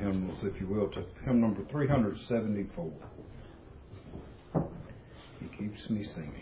hymnals, if you will, to hymn number 374. He keeps me singing.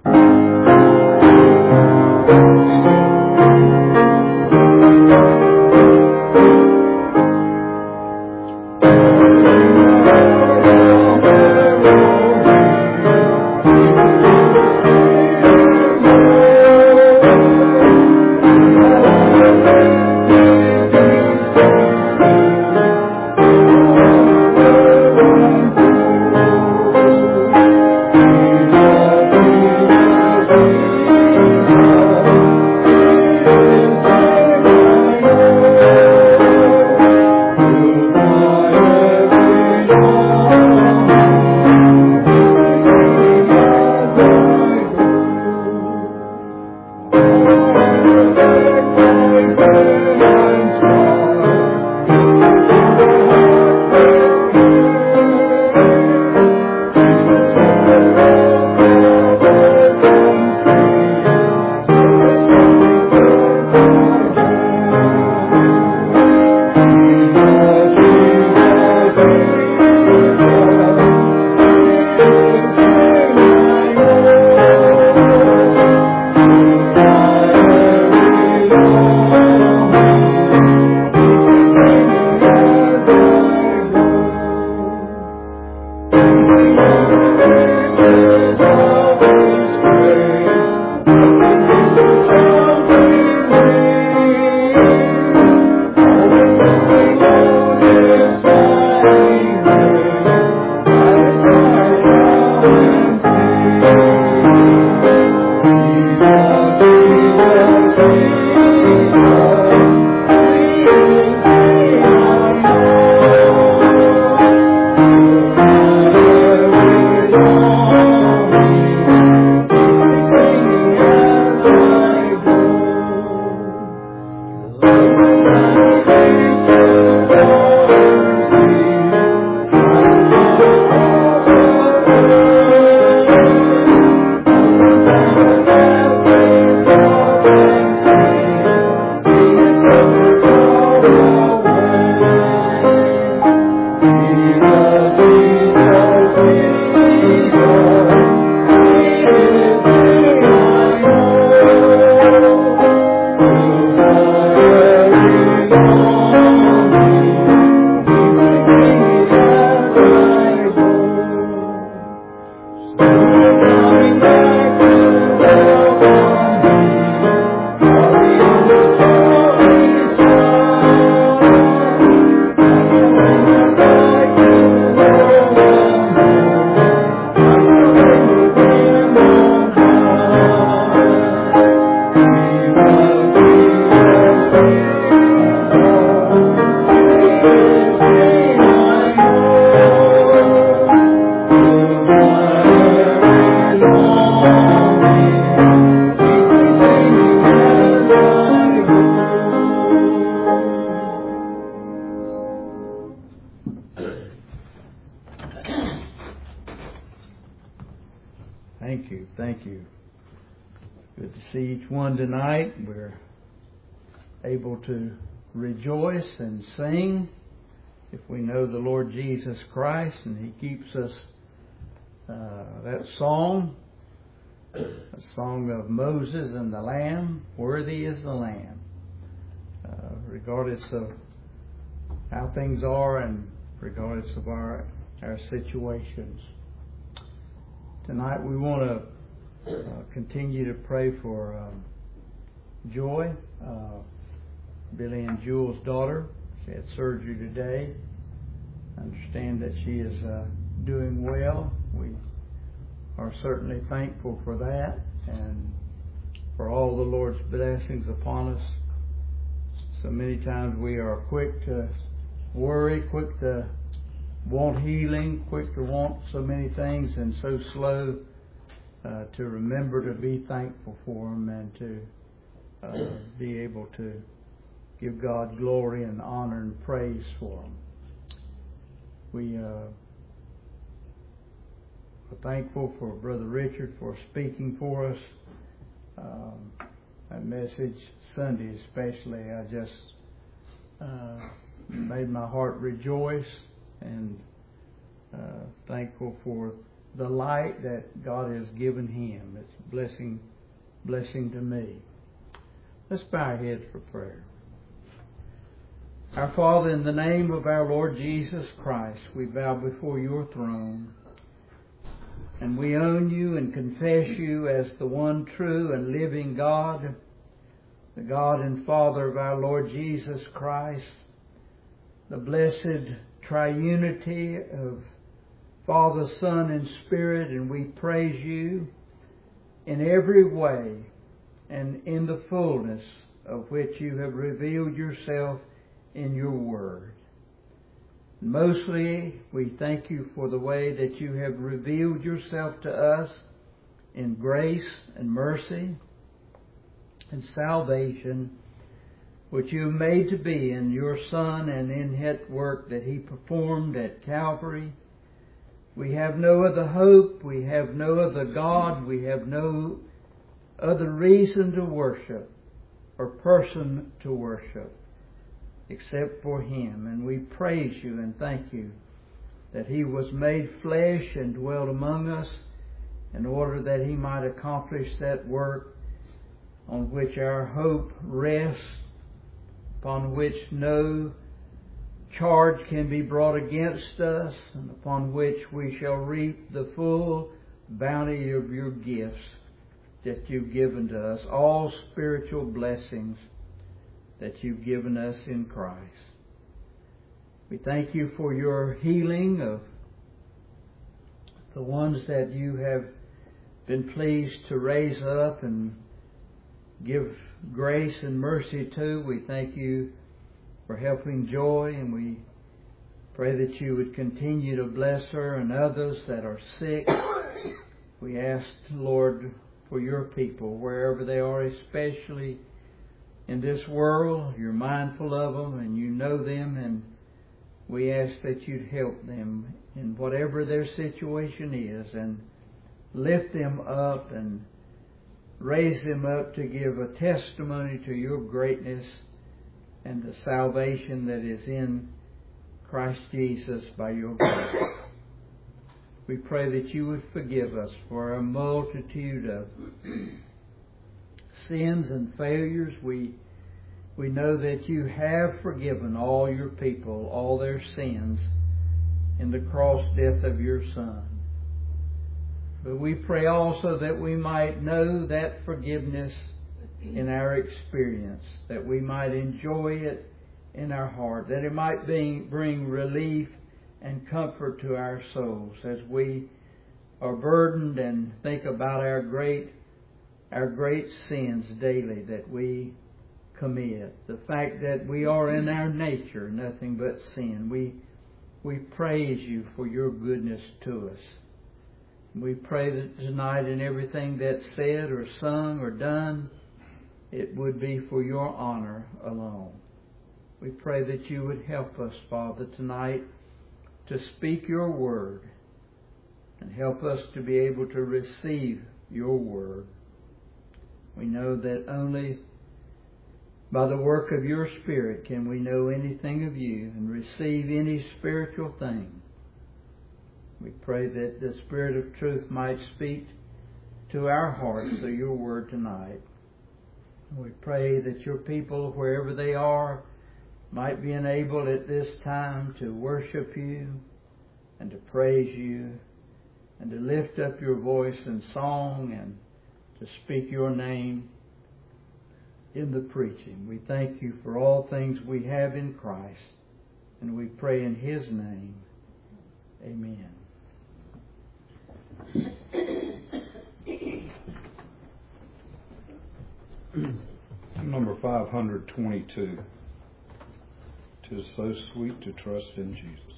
Thank you. Good to see each one tonight. We're able to rejoice and sing if we know the Lord Jesus Christ, and He keeps us. That song, a song of Moses and the Lamb, worthy is the Lamb. Regardless of how things are and regardless of our situations. Tonight we want to continue to pray for Joy, Billy and Jules' daughter. She had surgery today. I understand that she is doing well. We are certainly thankful for that and for all the Lord's blessings upon us. So many times we are quick to worry, quick to want healing, quick to want so many things, and so slow to remember to be thankful for them and to be able to give God glory and honor and praise for them. We are thankful for Brother Richard for speaking for us. That message Sunday especially, I just made my heart rejoice, and thankful for the light that God has given him. It's a blessing to me. Let's bow our heads for prayer. Our Father, in the name of our Lord Jesus Christ, we bow before your throne, and we own you and confess you as the one true and living God, the God and Father of our Lord Jesus Christ, the blessed triunity of Father, Son, and Spirit, and we praise you in every way and in the fullness of which you have revealed yourself in your word. Mostly, we thank you for the way that you have revealed yourself to us in grace and mercy and salvation, which you have made to be in your Son and in that work that he performed at Calvary. We have no other hope, we have no other God, we have no other reason to worship or person to worship except for him. And we praise you and thank you that he was made flesh and dwelt among us in order that he might accomplish that work on which our hope rests, upon which no charge can be brought against us, and upon which we shall reap the full bounty of your gifts that you've given to us, all spiritual blessings that you've given us in Christ. We thank you for your healing of the ones that you have been pleased to raise up and give grace and mercy to. We thank you for helping Joy, and we pray that you would continue to bless her and others that are sick. We ask, Lord, for your people, wherever they are, especially in this world. You're mindful of them and you know them, and we ask that you'd help them in whatever their situation is and lift them up and raise them up to give a testimony to your greatness and the salvation that is in Christ Jesus by your grace. We pray that you would forgive us for our multitude of sins and failures. We know that you have forgiven all your people, all their sins, in the cross death of your Son. But we pray also that we might know that forgiveness in our experience, that we might enjoy it in our heart, that it might bring relief and comfort to our souls as we are burdened and think about our great sins daily that we commit. The fact that we are in our nature nothing but sin. We praise you for your goodness to us. We pray that tonight in everything that's said or sung or done, it would be for your honor alone. We pray that you would help us, Father, tonight to speak your word and help us to be able to receive your word. We know that only by the work of your Spirit can we know anything of you and receive any spiritual thing. We pray that the Spirit of truth might speak to our hearts through your word tonight. We pray that your people, wherever they are, might be enabled at this time to worship you and to praise you and to lift up your voice in song and to speak your name in the preaching. We thank you for all things we have in Christ, and we pray in his name. Amen. Number 522. 'Tis so sweet to trust in Jesus.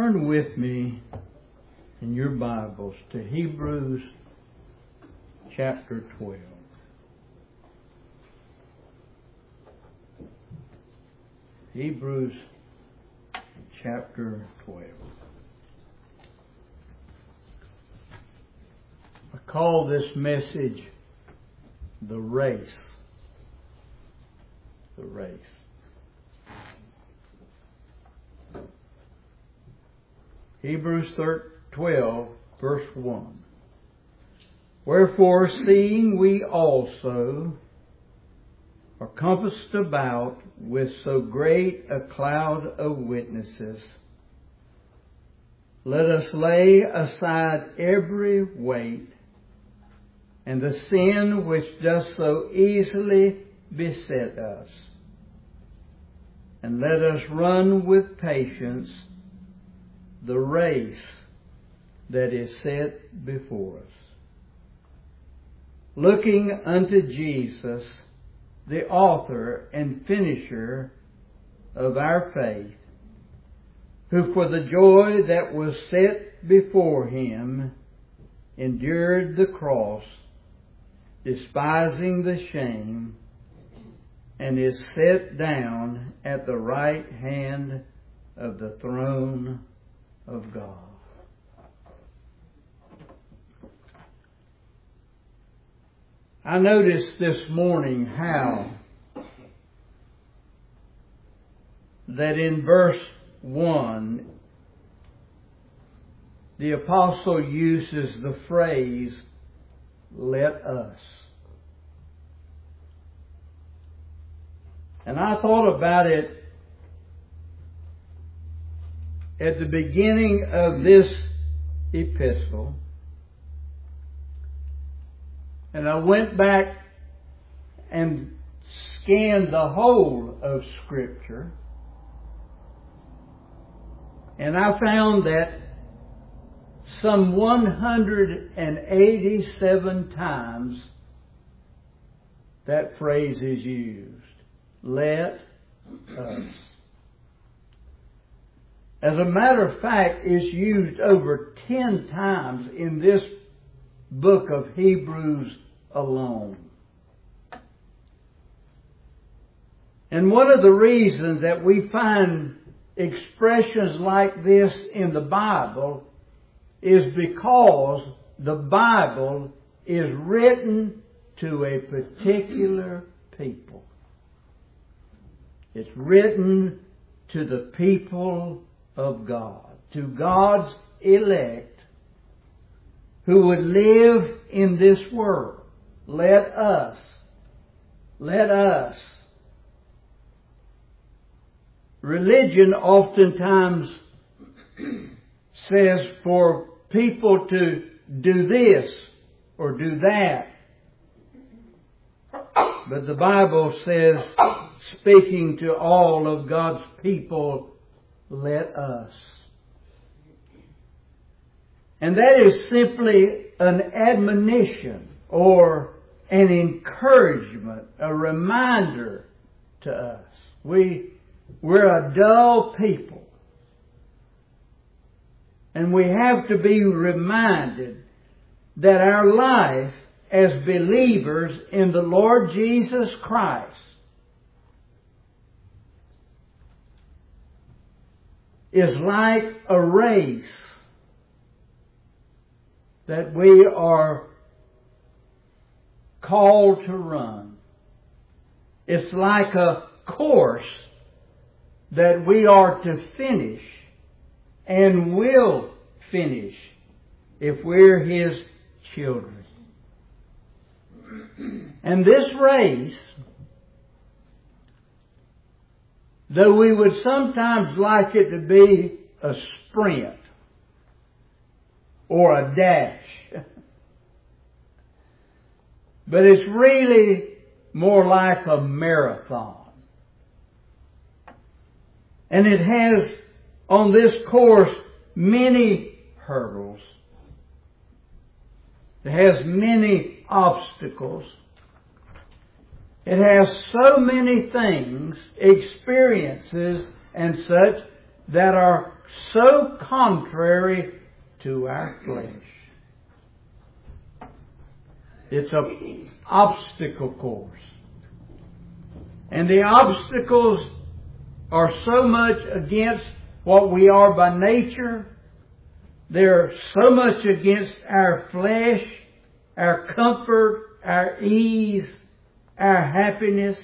Turn with me in your Bibles to Hebrews chapter 12. Hebrews chapter 12. I call this message The Race. The Race. Hebrews 12, verse 1. Wherefore, seeing we also are compassed about with so great a cloud of witnesses, let us lay aside every weight and the sin which doth so easily beset us, and let us run with patience the race that is set before us, looking unto Jesus, the author and finisher of our faith, who for the joy that was set before him endured the cross, despising the shame, and is set down at the right hand of the throne of God. I noticed this morning how that in verse 1 the apostle uses the phrase, let us. And I thought about it at the beginning of this epistle, and I went back and scanned the whole of Scripture, and I found that some 187 times that phrase is used. Let us. As a matter of fact, it's used over 10 times in this book of Hebrews alone. And one of the reasons that we find expressions like this in the Bible is because the Bible is written to a particular people. It's written to the people of God, to God's elect who would live in this world. Let us. Religion oftentimes says for people to do this or do that. But the Bible says, speaking to all of God's people, let us. And that is simply an admonition or an encouragement, a reminder to us. We're a dull people. And we have to be reminded that our life as believers in the Lord Jesus Christ is like a race that we are called to run. It's like a course that we are to finish and will finish if we're His children. And this race, though we would sometimes like it to be a sprint or a dash, but it's really more like a marathon. And it has on this course many hurdles. It has many obstacles. It has so many things, experiences and such, that are so contrary to our flesh. It's an obstacle course. And the obstacles are so much against what we are by nature. They're so much against our flesh, our comfort, our ease, our happiness.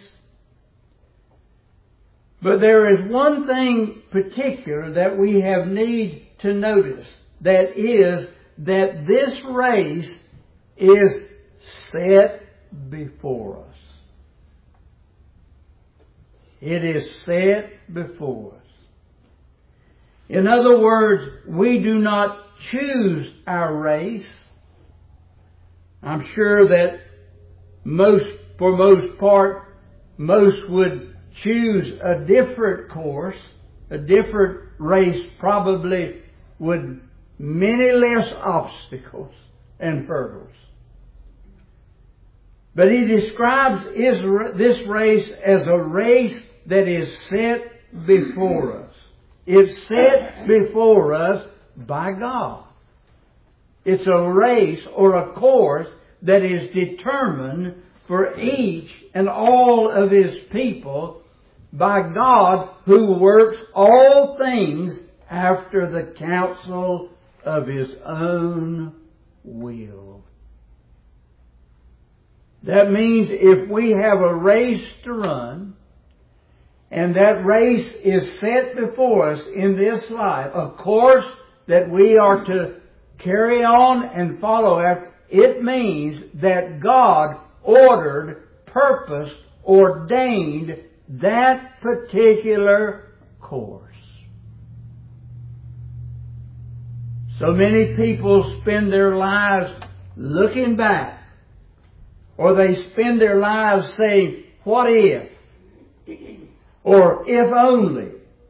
But there is one thing particular that we have need to notice. That is that this race is set before us. It is set before us. In other words, we do not choose our race. I'm sure that for most part, most would choose a different course, a different race, probably with many less obstacles and hurdles. But he describes this race as a race that is set before us. It's set before us by God. It's a race or a course that is determined for each and all of His people by God, who works all things after the counsel of His own will. That means if we have a race to run, and that race is set before us in this life, a course that we are to carry on and follow after, it means that God ordered, purposed, ordained that particular course. So many people spend their lives looking back, or they spend their lives saying, what if? Or if only.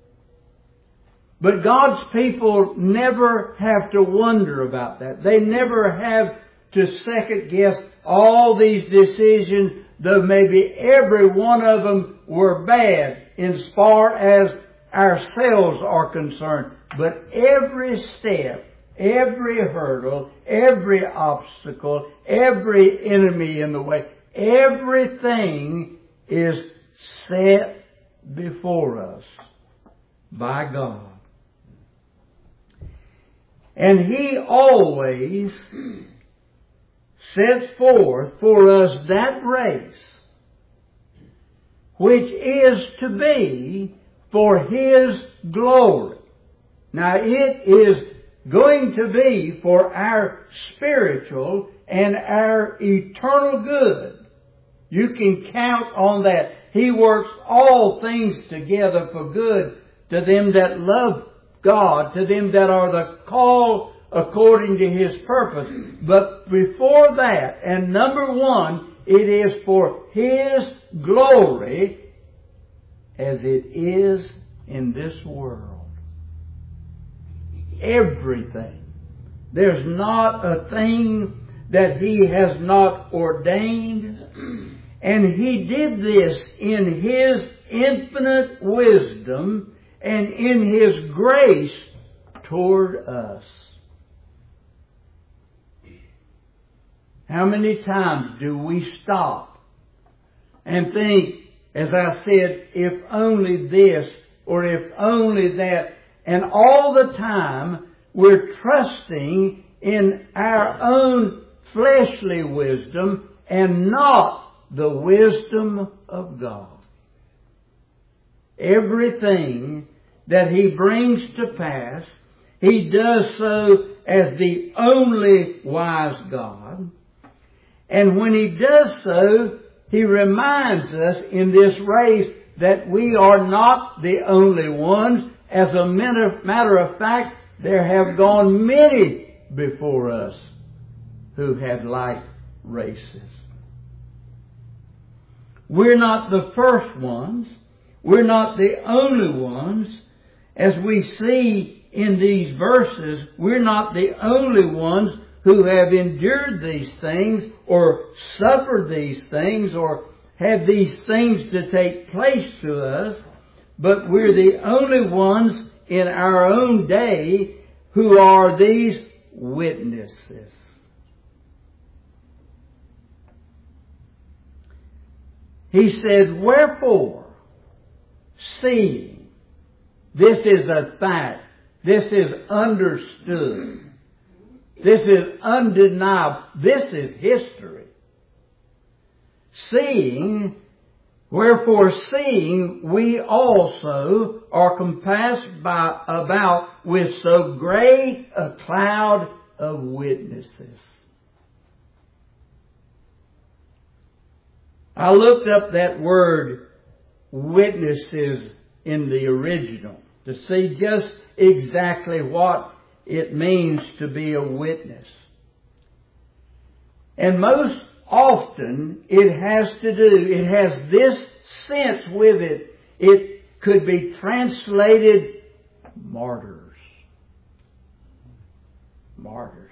But God's people never have to wonder about that. They never have to second guess all these decisions, though maybe every one of them were bad as far as ourselves are concerned. But every step, every hurdle, every obstacle, every enemy in the way, everything is set before us by God. And He always sets forth for us that race which is to be for His glory. Now it is going to be for our spiritual and our eternal good. You can count on that. He works all things together for good to them that love God, to them that are the called according to His purpose. But before that, and number one, it is for His glory as it is in this world. Everything. There's not a thing that He has not ordained. And He did this in His infinite wisdom and in His grace toward us. How many times do we stop and think, as I said, if only this or if only that, and all the time we're trusting in our own fleshly wisdom and not the wisdom of God. Everything that He brings to pass, He does so as the only wise God. And when He does so, He reminds us in this race that we are not the only ones. As a matter of fact, there have gone many before us who had like races. We're not the first ones. We're not the only ones. As we see in these verses, we're not the only ones who have endured these things or suffered these things or had these things to take place to us, but we're the only ones in our own day who are these witnesses. He said, wherefore, seeing, this is a fact, this is understood, this is undeniable, this is history. Wherefore seeing, we also are compassed about with so great a cloud of witnesses. I looked up that word witnesses in the original to see just exactly what it means to be a witness. And most often it has this sense with it. It could be translated martyrs. Martyrs.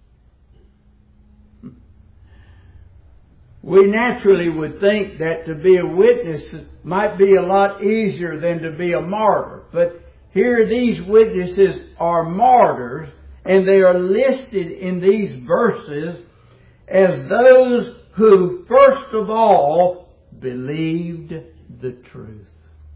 We naturally would think that to be a witness might be a lot easier than to be a martyr. But here these witnesses are martyrs, and they are listed in these verses as those who first of all believed the truth.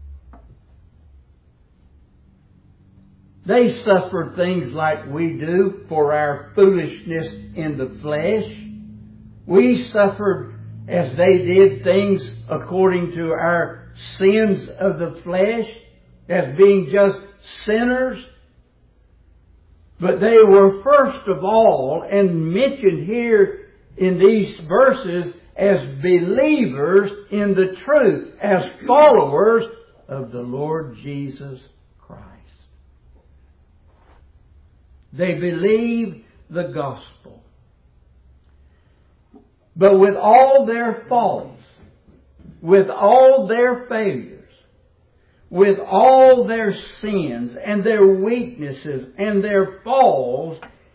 They suffered things like we do for our foolishness in the flesh. We suffered as they did things according to our sins of the flesh, as being just sinners. But they were first of all, and mentioned here in these verses, as believers in the truth, as followers of the Lord Jesus Christ. They believed the gospel. But with all their faults, with all their failures, with all their sins and their weaknesses and their falls,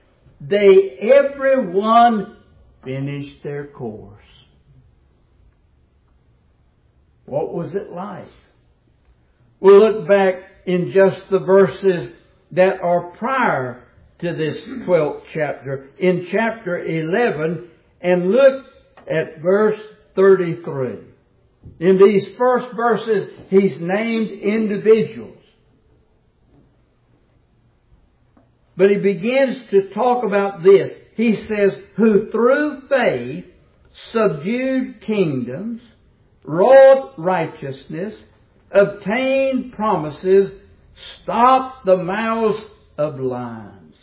everyone finished their course. What was it like? We'll look back in just the verses that are prior to this 12th chapter, in chapter 11, and look at verse 33. In these first verses, he's named individuals. But he begins to talk about this. He says, who through faith subdued kingdoms, wrought righteousness, obtained promises, stopped the mouths of lions,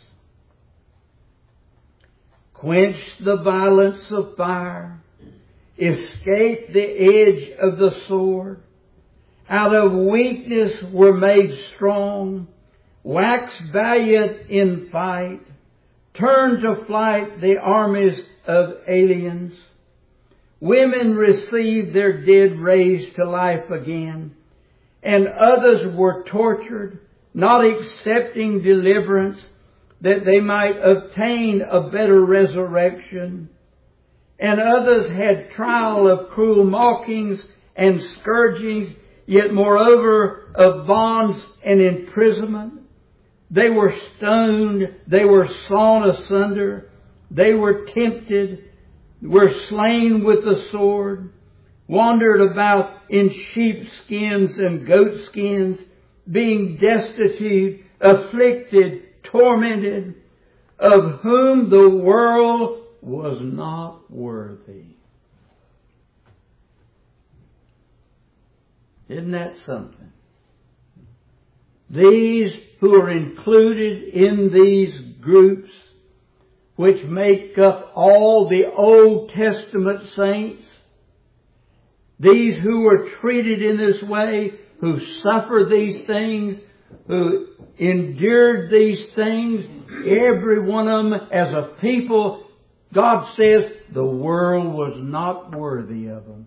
quenched the violence of fire, escaped the edge of the sword, out of weakness were made strong, waxed valiant in fight, turned to flight the armies of aliens. Women received their dead raised to life again, and others were tortured, not accepting deliverance, that they might obtain a better resurrection. And others had trial of cruel mockings and scourgings, yet moreover of bonds and imprisonment. They were stoned, they were sawn asunder, they were tempted, were slain with the sword, wandered about in sheepskins and goatskins, being destitute, afflicted, tormented, of whom the world was not worthy. Isn't that something? These who are included in these groups, which make up all the Old Testament saints, these who were treated in this way, who suffered these things, who endured these things, every one of them as a people, God says the world was not worthy of them.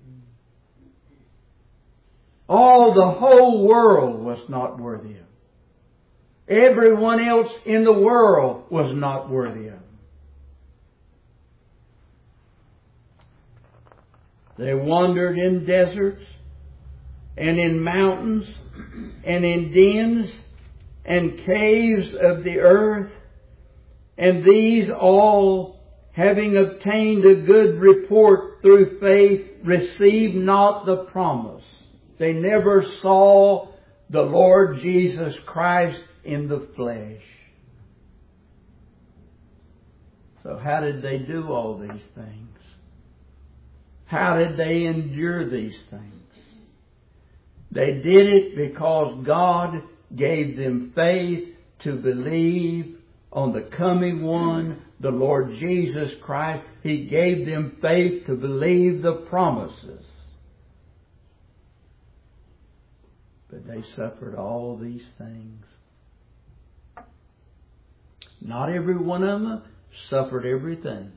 The whole world was not worthy of them. Everyone else in the world was not worthy of them. They wandered in deserts and in mountains and in dens and caves of the earth, and these all, having obtained a good report through faith, received not the promise. They never saw the Lord Jesus Christ in the flesh. So how did they do all these things? How did they endure these things? They did it because God gave them faith to believe on the coming one, the Lord Jesus Christ. He gave them faith to believe the promises. But they suffered all these things. Not every one of them suffered everything.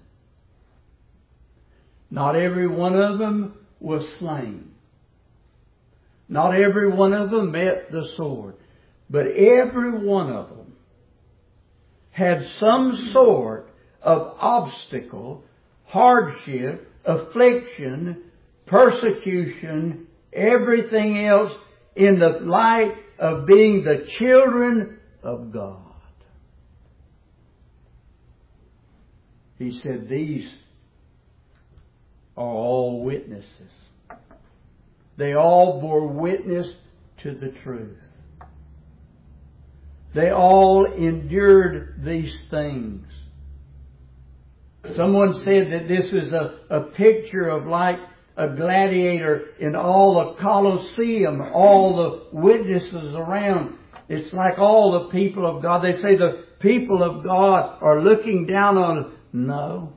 Not every one of them was slain. Not every one of them met the sword. But every one of them had some sort of obstacle, hardship, affliction, persecution, everything else in the light of being the children of God. He said these are all witnesses. They all bore witness to the truth. They all endured these things. Someone said that this is a picture of like a gladiator in all the Colosseum, all the witnesses around. It's like all the people of God. They say the people of God are looking down on us. No.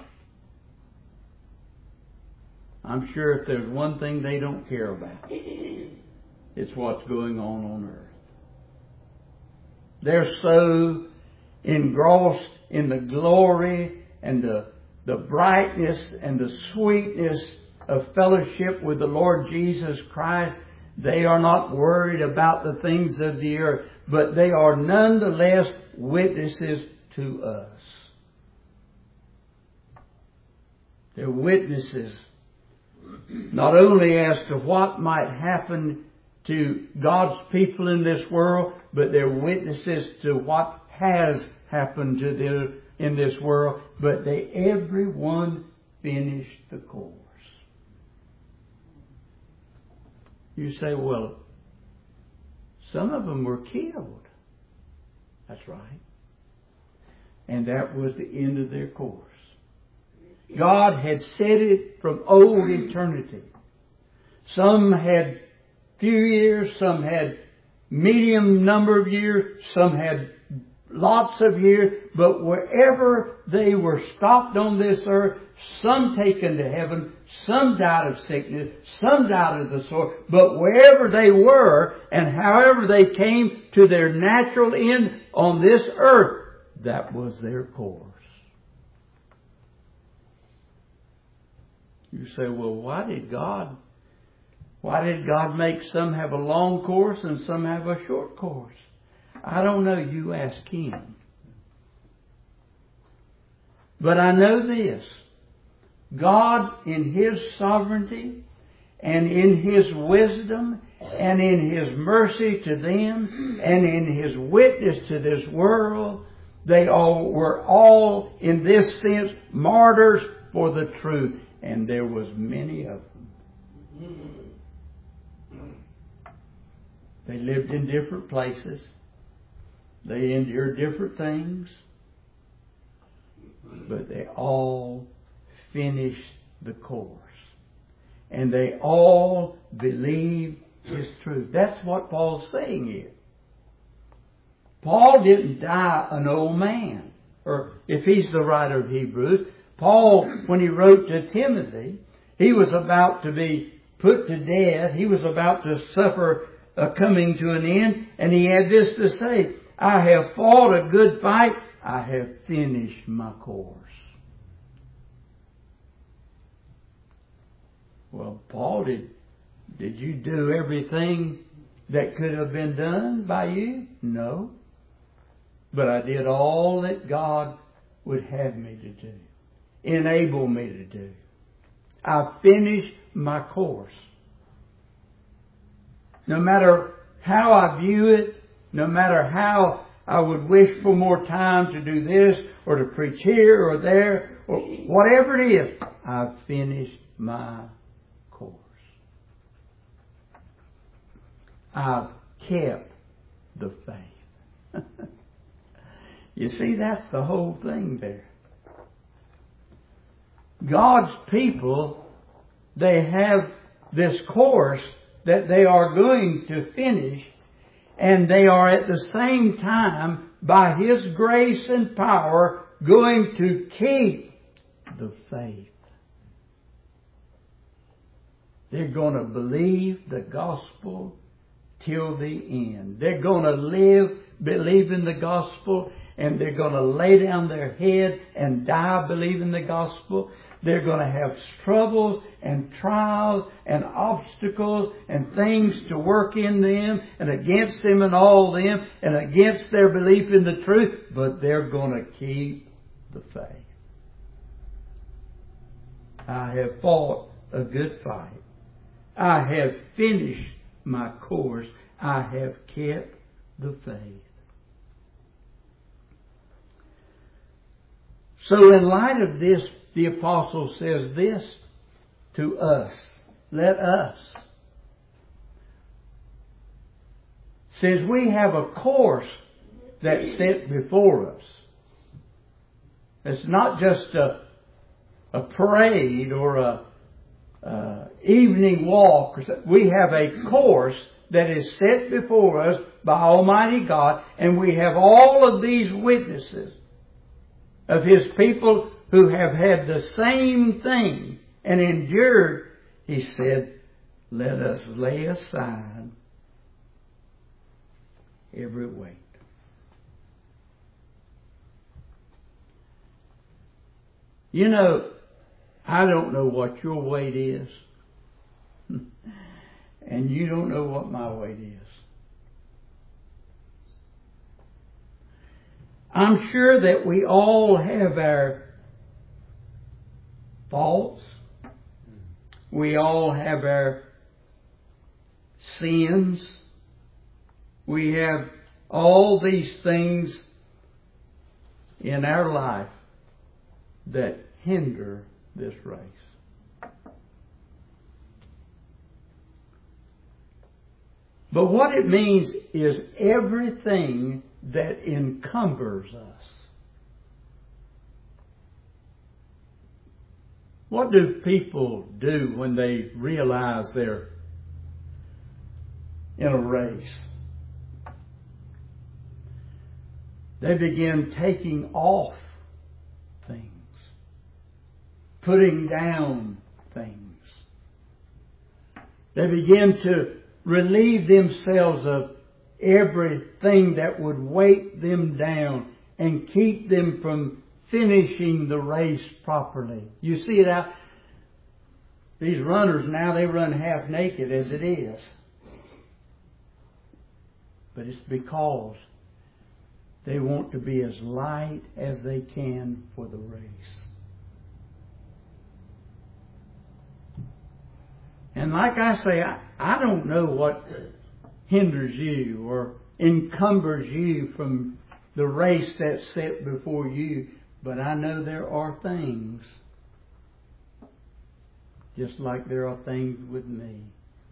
I'm sure if there's one thing they don't care about, it's what's going on earth. They're so engrossed in the glory and the brightness and the sweetness of fellowship with the Lord Jesus Christ. They are not worried about the things of the earth, but they are nonetheless witnesses to us. They're witnesses not only as to what might happen to God's people in this world, but they're witnesses to what has happened to them in this world. But everyone finished the course. You say, well, some of them were killed. That's right. And that was the end of their course. God had said it from old eternity. Some had few years, some had medium number of years, some had lots of years, but wherever they were stopped on this earth, some taken to heaven, some died of sickness, some died of the sword, but wherever they were and however they came to their natural end on this earth, that was their course. You say, well, why did God make some have a long course and some have a short course? I don't know. You ask Him. But I know this. God, in His sovereignty and in His wisdom and in His mercy to them and in His witness to this world, they all were all, in this sense, martyrs for the truth. And there was many of them. They lived in different places. They endured different things. But they all finished the course. And they all believed His truth. That's what Paul's saying here. Paul didn't die an old man. Or if he's the writer of Hebrews, Paul, when he wrote to Timothy, he was about to be put to death. He was about to suffer a coming to an end. And he had this to say, I have fought a good fight. I have finished my course. Well, Paul, did you do everything that could have been done by you? No. But I did all that God would have me to do. Enable me to do. I finished my course. No matter how I view it, No matter how I would wish for more time to do this or to preach here or there or whatever it is, I've finished my course. I've kept the faith. You see, that's the whole thing there. God's people, they have this course that they are going to finish, and they are at the same time, by His grace and power, going to keep the faith. They're going to believe the gospel till the end. They're going to live believing the gospel, and they're going to lay down their head and die believing the gospel. They're going to have troubles and trials and obstacles and things to work in them and against them and all them and against their belief in the truth, but they're going to keep the faith. I have fought a good fight. I have finished my course. I have kept the faith. So in light of this, the apostle says this to us. Let us. Since we have a course that's set before us. It's not just a parade or a evening walk. We have a course that is set before us by Almighty God, and we have all of these witnesses of His people who have had the same thing and endured. He said, let us lay aside every weight. You know, I don't know what your weight is. And you don't know what my weight is. I'm sure that we all have our faults. We all have our sins. We have all these things in our life that hinder this race. But what it means is everything that encumbers us. What do people do when they realize they're in a race? They begin taking off things, putting down things. They begin to relieve themselves of everything that would weight them down and keep them from finishing the race properly. You see it out. These runners now, they run half naked as it is. But it's because they want to be as light as they can for the race. And like I say, I don't know what hinders you or encumbers you from the race that's set before you, but I know there are things, just like there are things with me.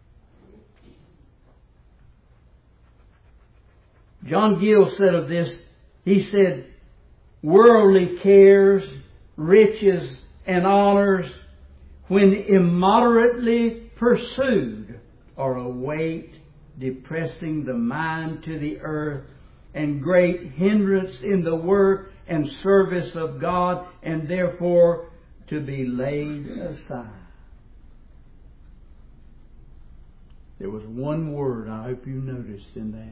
John Gill said of this, he said, worldly cares, riches, and honors, when immoderately pursued, are a weight depressing the mind to the earth and great hindrance in the work and service of God, and therefore to be laid aside. There was one word I hope you noticed in that.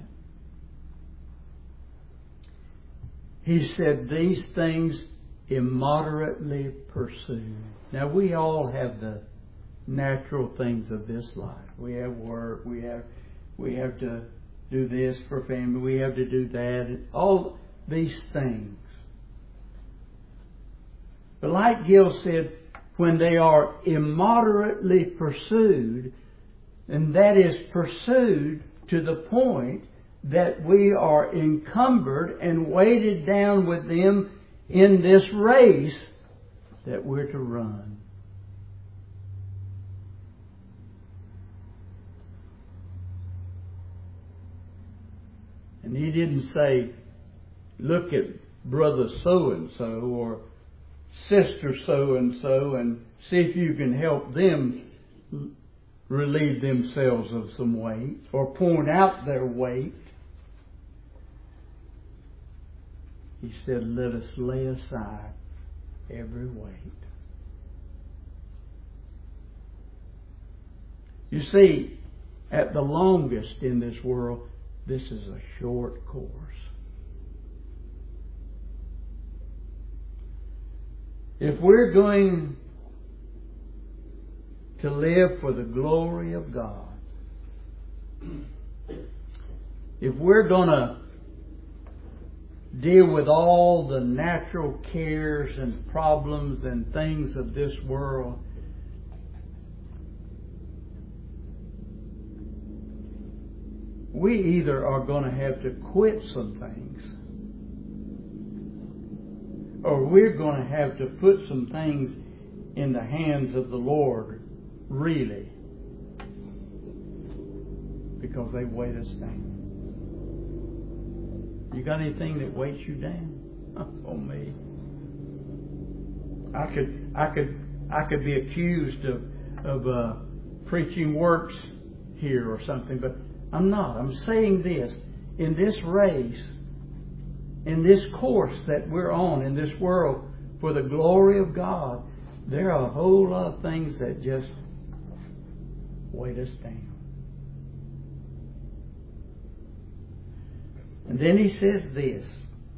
He said, these things immoderately pursue. Now we all have the natural things of this life. We have work, we have to do this for family, we have to do that, all these things. But like Gill said, when they are immoderately pursued, and that is pursued to the point that we are encumbered and weighted down with them in this race that we're to run. And he didn't say, look at brother so-and-so or sister so-and-so and see if you can help them relieve themselves of some weight or point out their weight. He said, let us lay aside every weight. You see, at the longest in this world, this is a short course. If we're going to live for the glory of God, if we're going to deal with all the natural cares and problems and things of this world, we either are going to have to quit some things, or we're going to have to put some things in the hands of the Lord, really, because they weight us down. You got anything that weights you down? Oh, me. I could be accused of preaching works here or something, but I'm not. I'm saying this. In this race, in this course that we're on in this world for the glory of God, there are a whole lot of things that just weight us down. And then he says this,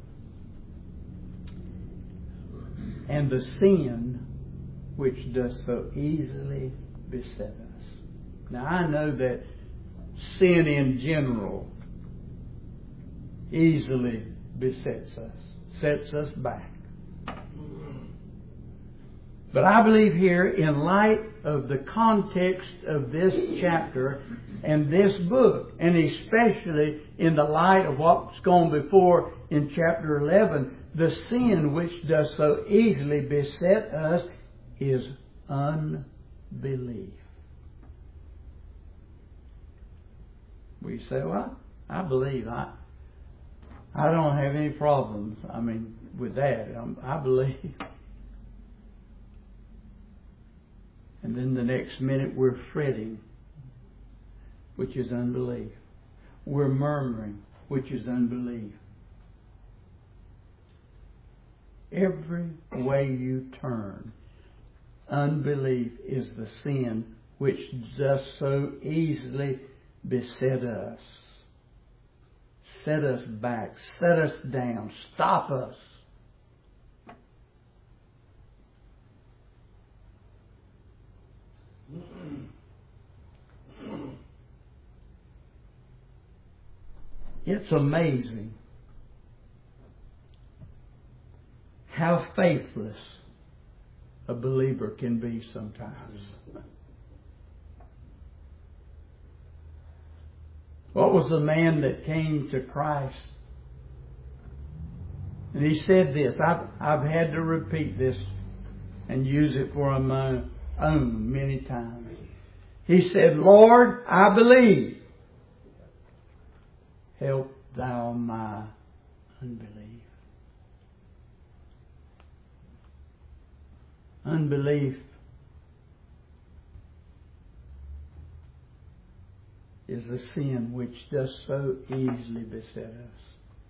and the sin which does so easily beset us. Now I know that sin in general easily besets us, sets us back. But I believe here, in light of the context of this chapter and this book, and especially in the light of what's gone before in chapter 11, the sin which does so easily beset us is unbelief. We say, well, I believe. I don't have any problems, with that. I believe. And then the next minute we're fretting, which is unbelief. We're murmuring, which is unbelief. Every way you turn, unbelief is the sin which does so easily beset us. Set us back, set us down, stop us. It's amazing how faithless a believer can be sometimes. What was the man that came to Christ? And he said this. I've had to repeat this and use it for my own many times. He said, Lord, I believe. Help thou my unbelief. Unbelief is the sin which does so easily beset us.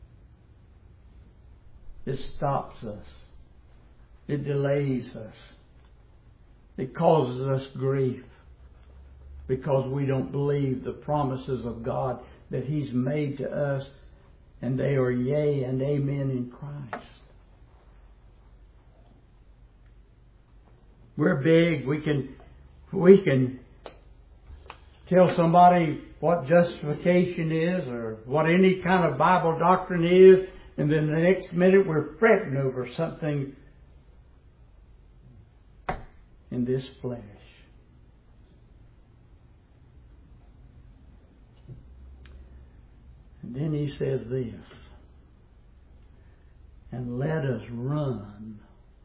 It stops us. It delays us. It causes us grief because we don't believe the promises of God that He's made to us, and they are yea and amen in Christ. We're big. We can tell somebody what justification is or what any kind of Bible doctrine is, and then the next minute we're fretting over something in this flesh. And then he says this, and let us run.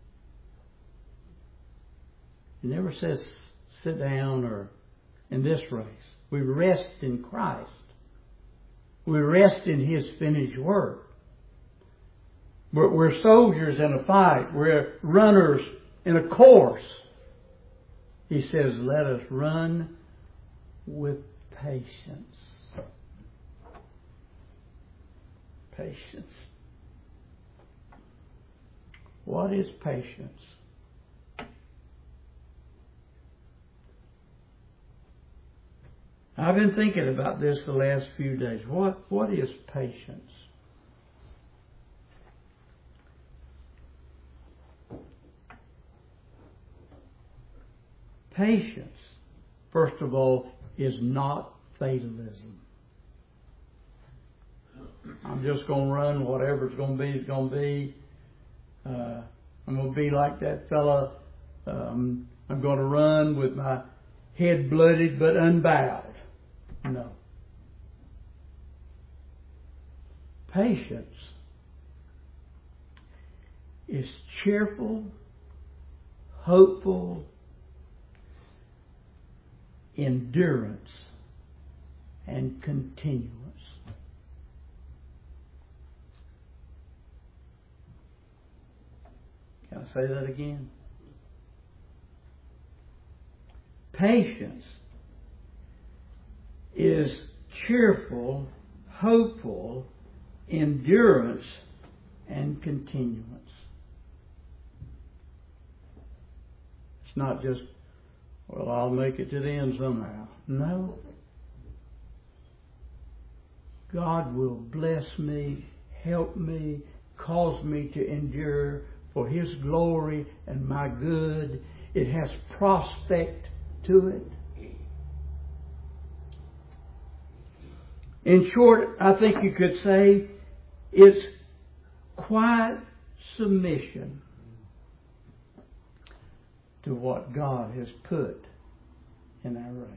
He never says sit down or in this race. We rest in Christ. We rest in His finished work. We're soldiers in a fight. We're runners in a course. He says, let us run with patience. Patience. What is patience? I've been thinking about this the last few days. What is patience? Patience, first of all, is not fatalism. I'm just going to run. Whatever's going to be is going to be. I'm going to be like that fella. I'm going to run with my head blooded but unbowed. No. Patience is cheerful, hopeful endurance and continuance. Can I say that again? Patience is cheerful, hopeful endurance and continuance. It's not just, well, I'll make it to the end somehow. No. God will bless me, help me, cause me to endure for His glory and my good. It has prospect to it. In short, I think you could say it's quiet submission to what God has put in our race.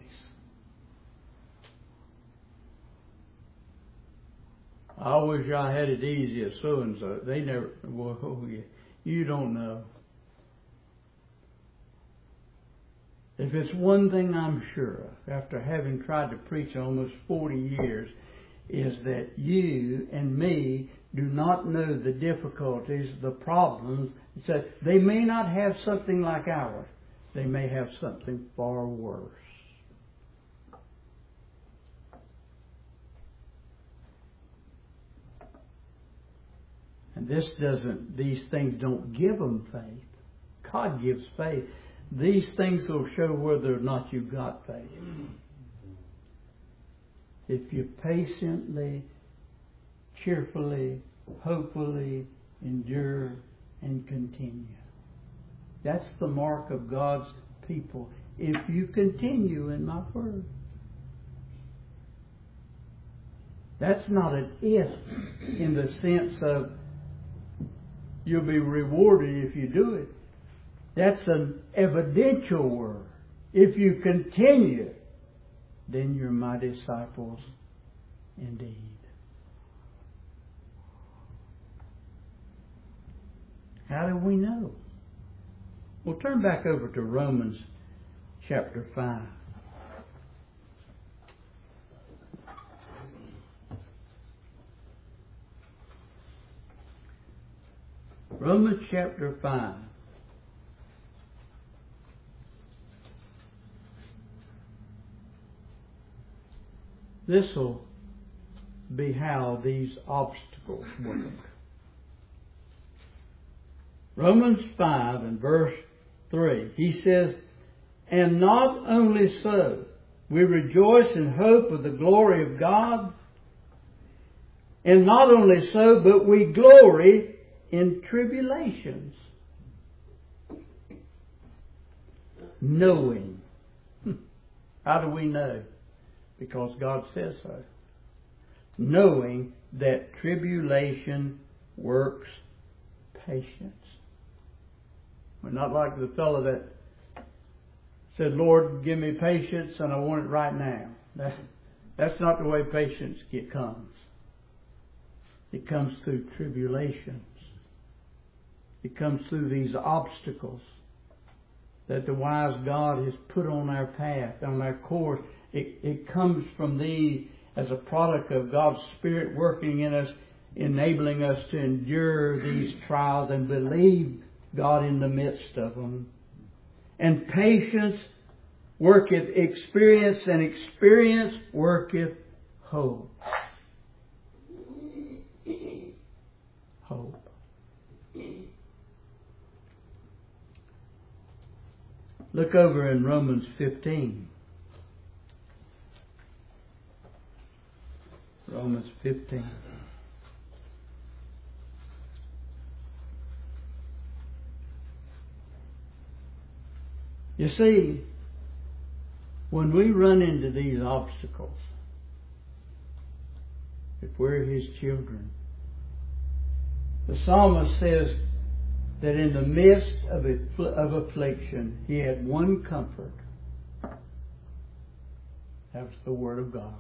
I wish I had it easy as so and so. They never. Well, you don't know. If it's one thing I'm sure of, after having tried to preach almost 40 years, is that you and me do not know the difficulties, the problems. So they may not have something like ours. They may have something far worse. And these things don't give them faith. God gives faith. These things will show whether or not you've got faith. If you patiently, cheerfully, hopefully endure and continue. That's the mark of God's people. If you continue in my word. That's not an if in the sense of you'll be rewarded if you do it. That's an evidential word. If you continue, then you're my disciples indeed. How do we know? Well, turn back over to Romans chapter 5. Romans chapter 5. This will be how these obstacles work. Romans 5 and verse 3. He says, and not only so, we rejoice in hope of the glory of God. And not only so, but we glory in tribulations. Knowing. How do we know? Because God says so. Knowing that tribulation works patience. We're not like the fellow that said, Lord, give me patience and I want it right now. That's not the way patience comes. It comes through tribulations. It comes through these obstacles that the wise God has put on our path, on our course. It comes from these as a product of God's Spirit working in us, enabling us to endure these trials and believe God in the midst of them. And patience worketh experience, and experience worketh hope. Hope. Look over in Romans 15. Romans 15. You see, when we run into these obstacles, if we're His children, the psalmist says that in the midst of affliction, he had one comfort. That was the Word of God.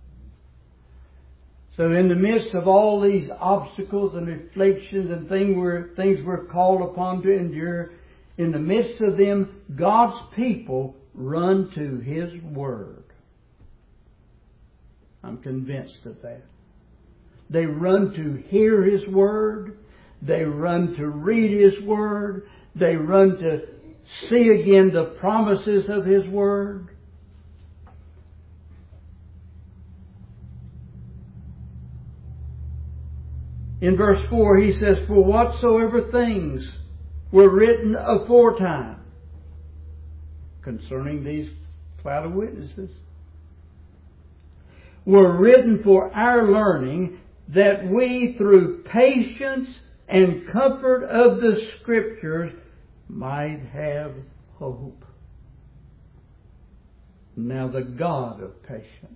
So in the midst of all these obstacles and afflictions and things we're called upon to endure, in the midst of them, God's people run to His Word. I'm convinced of that. They run to hear His Word. They run to read His Word. They run to see again the promises of His Word. In verse 4 he says, "For whatsoever things were written aforetime," concerning these cloud of witnesses, "were written for our learning, that we through patience and comfort of the Scriptures might have hope." Now the God of patience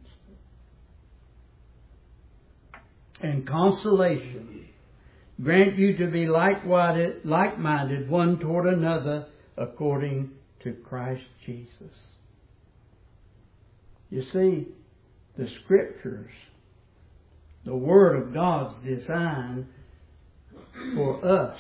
and consolation grant you to be like-minded one toward another according to Christ Jesus. You see, the Scriptures, the Word of God's designed for us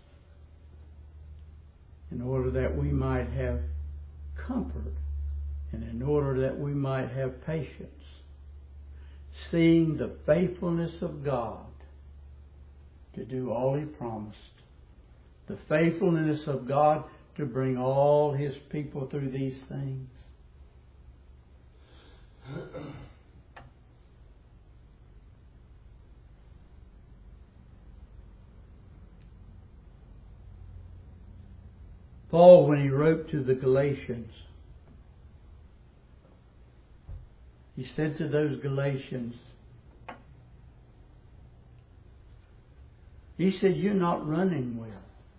in order that we might have comfort and in order that we might have patience, seeing the faithfulness of God to do all He promised, the faithfulness of God to bring all His people through these things. Paul, when he wrote to the Galatians, he said to those Galatians, he said, "You're not running well.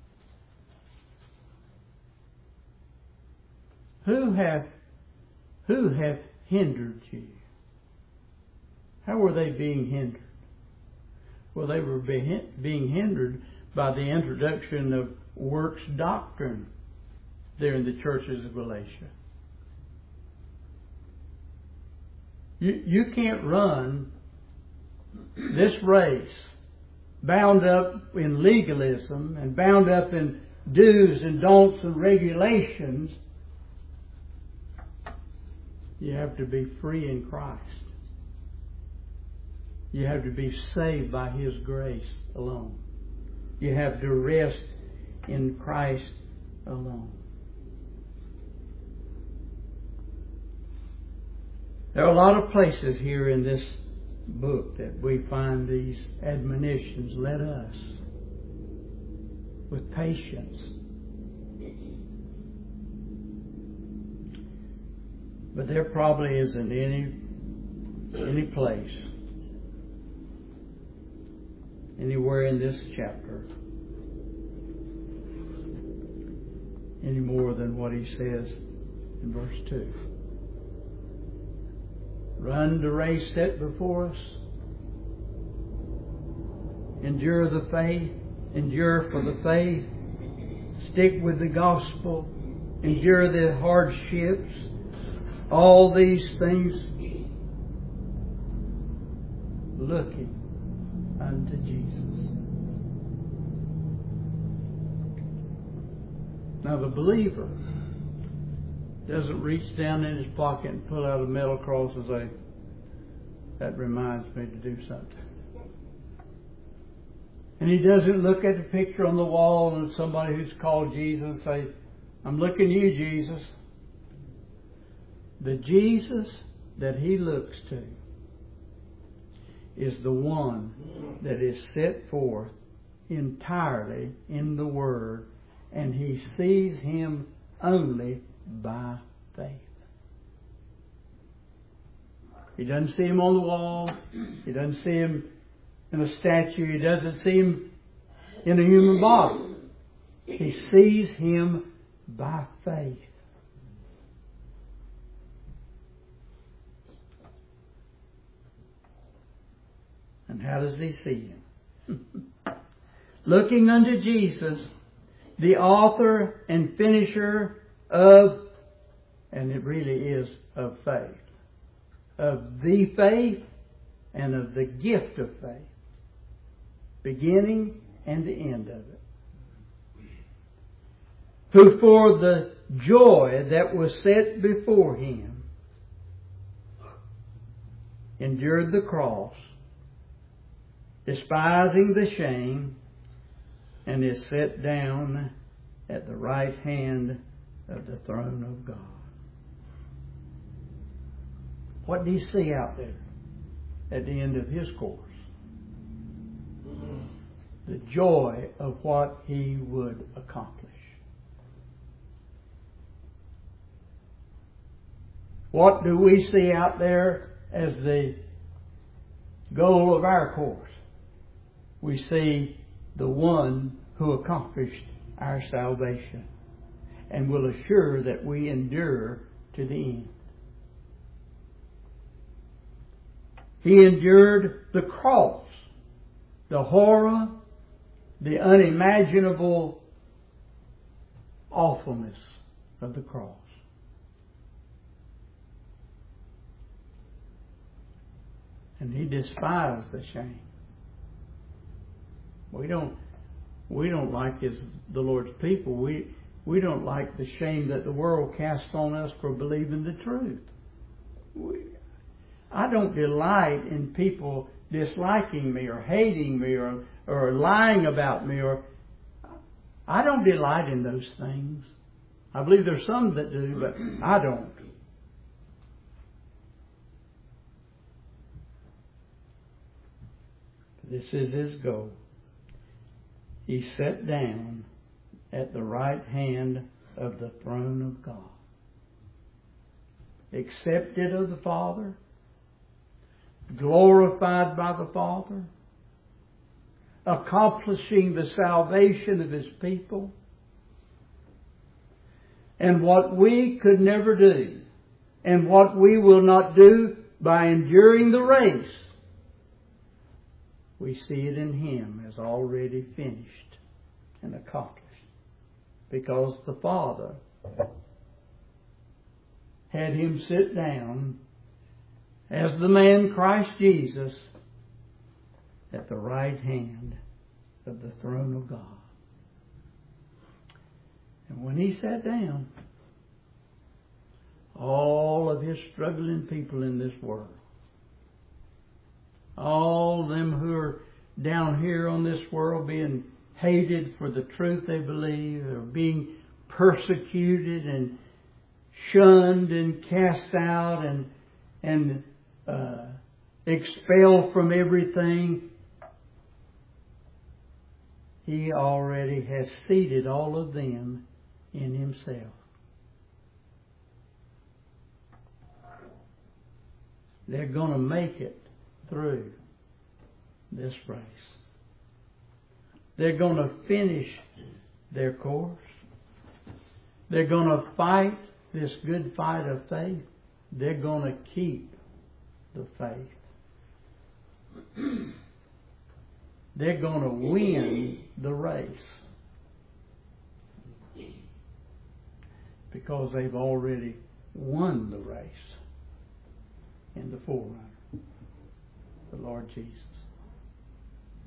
Who hath hindered you?" How were they being hindered? Well, they were being hindered by the introduction of works doctrine there in the churches of Galatia. You can't run this race bound up in legalism and bound up in do's and don'ts and regulations. You have to be free in Christ. You have to be saved by His grace alone. You have to rest in Christ alone. There are a lot of places here in this book that we find these admonitions. Let us, with patience. But there probably isn't any place, anywhere in this chapter, any more than what he says in verse 2. Run the race set before us. Endure the faith. Endure for the faith. Stick with the gospel. Endure the hardships. All these things looking unto Jesus. Now the believer doesn't reach down in his pocket and pull out a metal cross and say, that reminds me to do something. And he doesn't look at the picture on the wall and somebody who's called Jesus and say, I'm looking at you, Jesus. The Jesus that he looks to is the one that is set forth entirely in the Word, and he sees him only by faith. He doesn't see him on the wall. He doesn't see him in a statue. He doesn't see him in a human body. He sees him by faith. And how does he see him? Looking unto Jesus, the author and finisher of, and it really is of faith, of the faith and of the gift of faith, beginning and the end of it. Who for the joy that was set before him endured the cross, despising the shame, and is set down at the right hand of the throne of God. What do you see out there at the end of his course? The joy of what he would accomplish. What do we see out there as the goal of our course? We see the one who accomplished our salvation and will assure that we endure to the end. He endured the cross, the horror, the unimaginable awfulness of the cross. And he despised the shame. We don't like as the Lord's people. We don't like the shame that the world casts on us for believing the truth. I don't delight in people disliking me or hating me or lying about me, or I don't delight in those things. I believe there's some that do, but I don't. This is his goal. He sat down at the right hand of the throne of God, accepted of the Father, glorified by the Father, accomplishing the salvation of his people. And what we could never do, and what we will not do by enduring the race, we see it in him as already finished and accomplished. Because the Father had him sit down as the man Christ Jesus at the right hand of the throne of God. And when he sat down, all of his struggling people in this world, all them who are down here on this world being hated for the truth they believe, or being persecuted and shunned and cast out and expelled from everything, he already has seated all of them in himself. They're going to make it through this race. They're going to finish their course. They're going to fight this good fight of faith. They're going to keep the faith. They're going to win the race. Because they've already won the race in the forerunner, the Lord Jesus.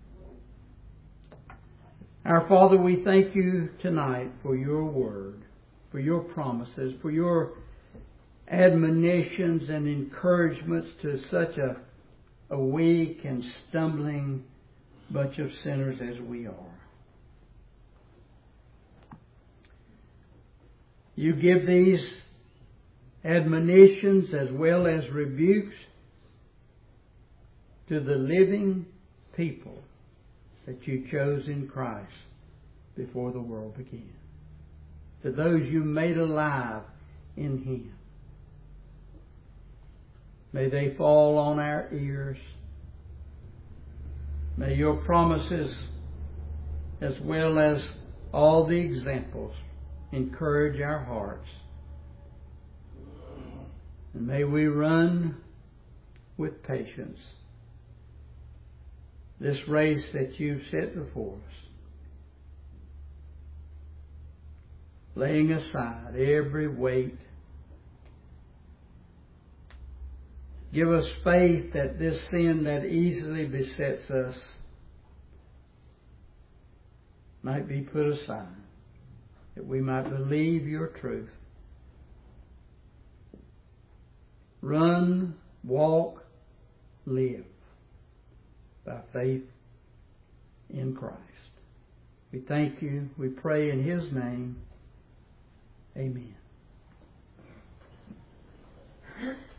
Our Father, we thank you tonight for your word, for your promises, for your admonitions and encouragements to such a weak and stumbling bunch of sinners as we are. You give these admonitions as well as rebukes to the living people that you chose in Christ before the world began. To those you made alive in Him. May they fall on our ears. May your promises, as well as all the examples, encourage our hearts. And may we run with patience this race that you've set before us, laying aside every weight. Give us faith that this sin that easily besets us might be put aside, that we might believe your truth. Run, walk, live by faith in Christ. We thank you. We pray in His name. Amen.